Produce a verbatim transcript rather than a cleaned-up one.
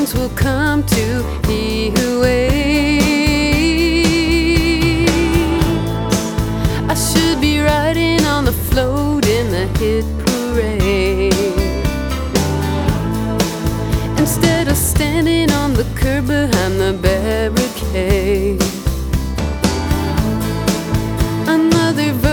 things will come to he who waits. I should be riding on the float in the hit parade, instead of standing on the curb behind the barricade.